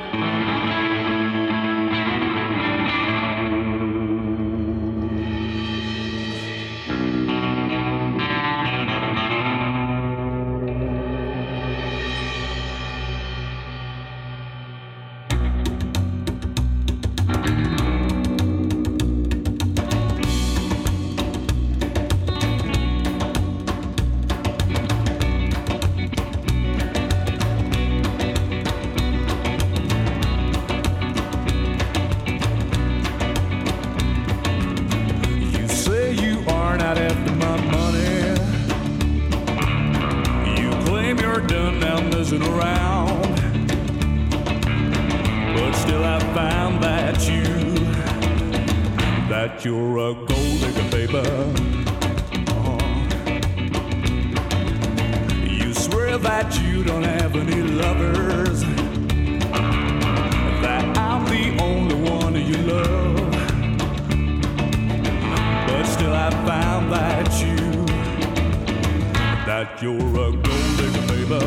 You're a gold digger, baby. You swear that you don't have any lovers, that I'm the only one you love, but still I found that you're a gold digger, baby.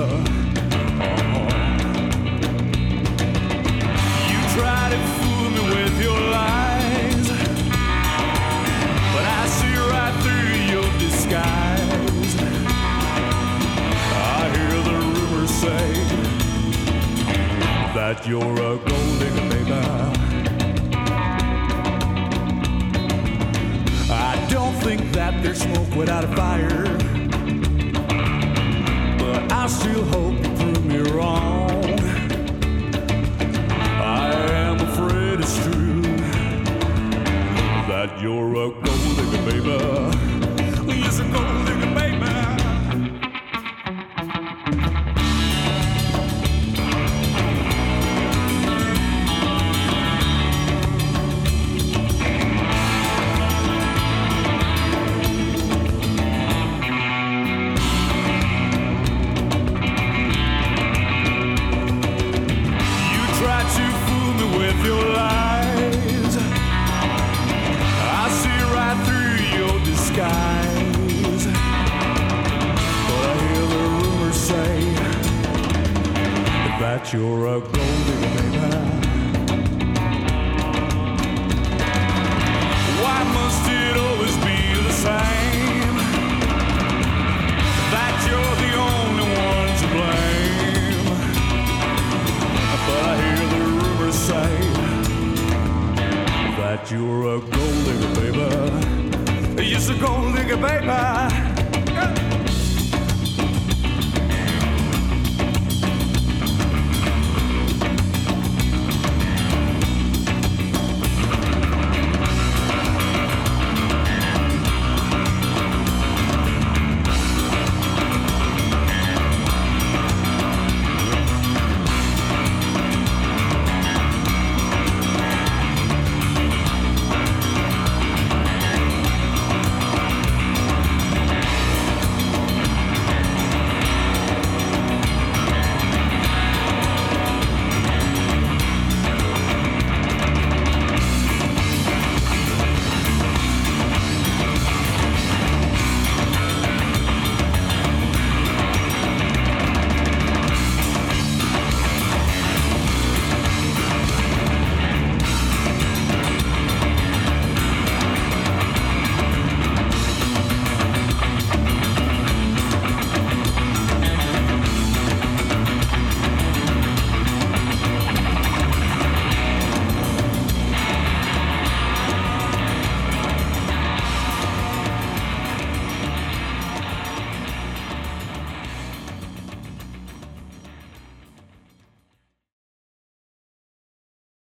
You try to fool me with your lies, but I see right through your disguise. I hear the rumors say that you're a gold digger, baby. I don't think that there's smoke without a fire, but I still hope you prove me wrong. I am afraid it's true that you're a gold digger, baby. Yes, a gold digger, baby. You're a gold digger, baby. Why must it always be the same? That you're the only one to blame. But I hear the rumors say that you're a gold digger, baby. Yes, a gold digger, baby.